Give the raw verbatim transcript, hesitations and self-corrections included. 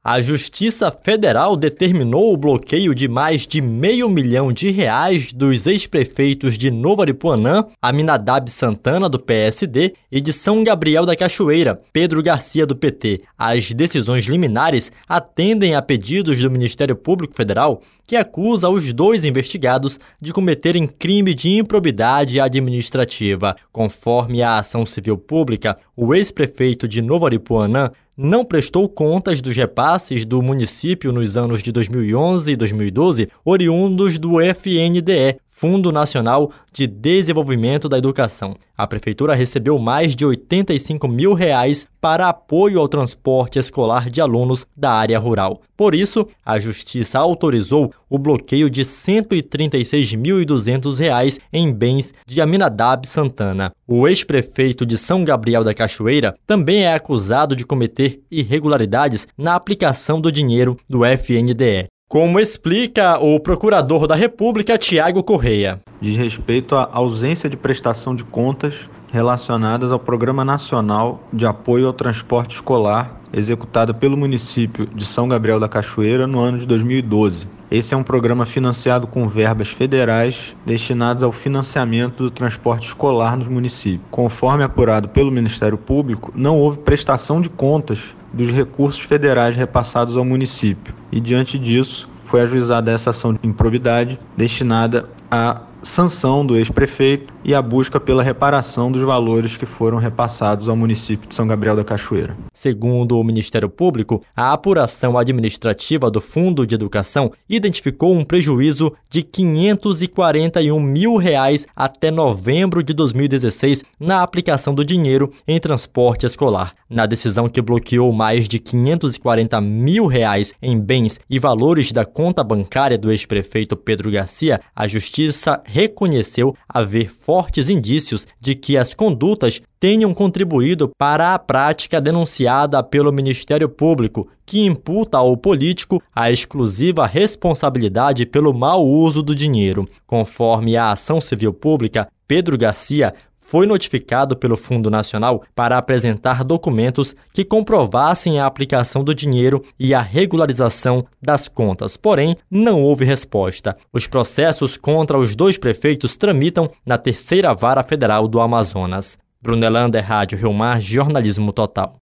A Justiça Federal determinou o bloqueio de mais de meio milhão de reais dos ex-prefeitos de Novo Aripuanã, Aminadab Santana, do P S D, e de São Gabriel da Cachoeira, Pedro Garcia, do P T. As decisões liminares atendem a pedidos do Ministério Público Federal, que acusa os dois investigados de cometerem crime de improbidade administrativa. Conforme a ação civil pública, o ex-prefeito de Novo Aripuanã não prestou contas dos repasses do município nos anos de dois mil e onze e dois mil e doze, oriundos do F N D E, Fundo Nacional de Desenvolvimento da Educação. A prefeitura recebeu mais de oitenta e cinco mil reais para apoio ao transporte escolar de alunos da área rural. Por isso, a Justiça autorizou o bloqueio de cento e trinta e seis mil e duzentos reais em bens de Aminadab Santana. O ex-prefeito de São Gabriel da Cachoeira também é acusado de cometer irregularidades na aplicação do dinheiro do F N D E. Como explica o procurador da República, Tiago Correia. Diz respeito à ausência de prestação de contas relacionadas ao Programa Nacional de Apoio ao Transporte Escolar, executado pelo município de São Gabriel da Cachoeira no ano de dois mil e doze. Esse é um programa financiado com verbas federais destinadas ao financiamento do transporte escolar nos municípios. Conforme apurado pelo Ministério Público, não houve prestação de contas dos recursos federais repassados ao município. E, diante disso, foi ajuizada essa ação de improbidade destinada à sanção do ex-prefeito e à busca pela reparação dos valores que foram repassados ao município de São Gabriel da Cachoeira. Segundo o Ministério Público, a apuração administrativa do Fundo de Educação identificou um prejuízo de quinhentos e quarenta e um mil reais até novembro de dois mil e dezesseis na aplicação do dinheiro em transporte escolar. Na decisão que bloqueou mais de quinhentos e quarenta mil reais em bens e valores da conta bancária do ex-prefeito Pedro Garcia, a Justiça reconheceu haver fortes indícios de que as condutas tenham contribuído para a prática denunciada pelo Ministério Público, que imputa ao político a exclusiva responsabilidade pelo mau uso do dinheiro. Conforme a ação civil pública, Pedro Garcia foi notificado pelo Fundo Nacional para apresentar documentos que comprovassem a aplicação do dinheiro e a regularização das contas. Porém, não houve resposta. Os processos contra os dois prefeitos tramitam na Terceira Vara Federal do Amazonas. Brunelander, Rádio Rio Mar, Jornalismo Total.